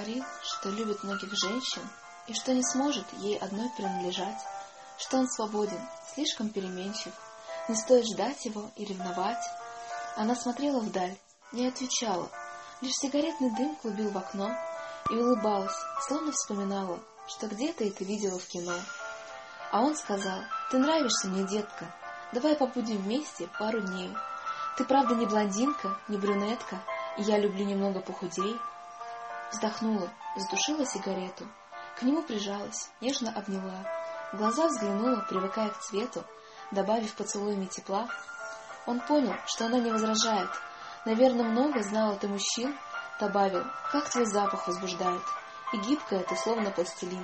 говорил, что любит многих женщин и что не сможет ей одной принадлежать, что он свободен, слишком переменчив, не стоит ждать его и ревновать. Она смотрела вдаль, не отвечала, лишь сигаретный дым клубил в окно и улыбалась, словно вспоминала, что где-то это видела в кино. А он сказал: «Ты нравишься мне, детка, давай побудем вместе пару дней. Ты правда не блондинка, не брюнетка, и я люблю немного похудей». Вздохнула, затушила сигарету, к нему прижалась, нежно обняла, в глаза взглянула, привыкая к цвету, добавив поцелуями тепла. Он понял, что она не возражает. Наверное, много знала ты мужчин, добавил: «Как твой запах возбуждает, и гибкая ты, словно пластилин».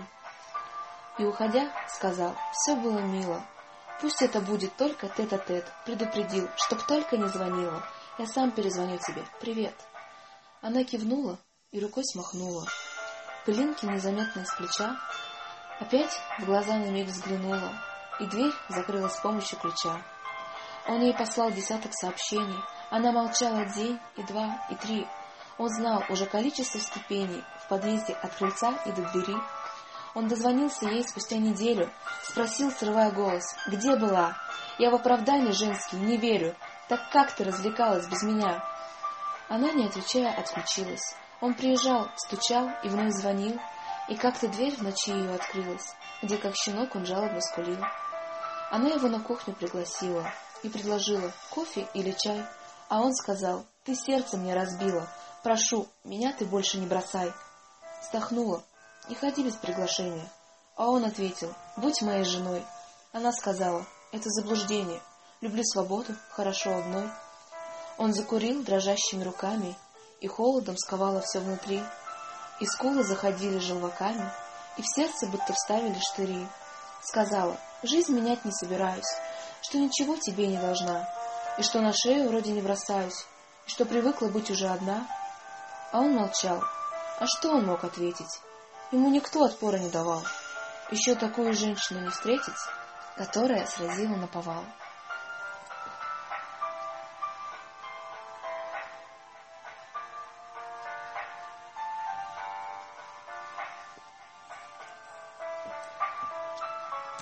И, уходя, сказал: «Все было мило. Пусть это будет только тет-а-тет. Предупредил, чтоб только не звонила. Я сам перезвоню тебе. Привет». Она кивнула и рукой смахнула пылинки незаметно с плеча. Опять в глаза на миг взглянула, и дверь закрылась с помощью ключа. Он ей послал десяток сообщений. Она молчала день, и два, и три. Он знал уже количество ступеней в подъезде от крыльца и до двери. Он дозвонился ей спустя неделю, спросил, срывая голос: «Где была? Я в оправдания женские не верю. Так как ты развлекалась без меня?» Она, не отвечая, отключилась. Он приезжал, стучал и вновь звонил, и как-то дверь в ночи ее открылась, где, как щенок, он жалобно скулил. Она его на кухню пригласила и предложила кофе или чай, а он сказал: «Ты сердце мне разбила. Прошу, меня ты больше не бросай». Вздохнула: «Не ходи без приглашения». А он ответил: «Будь моей женой». Она сказала: «Это заблуждение. Люблю свободу, хорошо одной». Он закурил дрожащими руками, и холодом сковало все внутри, и скулы заходили желваками, и в сердце будто вставили штыри. Сказала: «Жизнь менять не собираюсь, что ничего тебе не должна, и что на шею вроде не бросаюсь, и что привыкла быть уже одна». А он молчал. А что он мог ответить? Ему никто отпора не давал. Еще такую женщину не встретить, которая сразила наповал.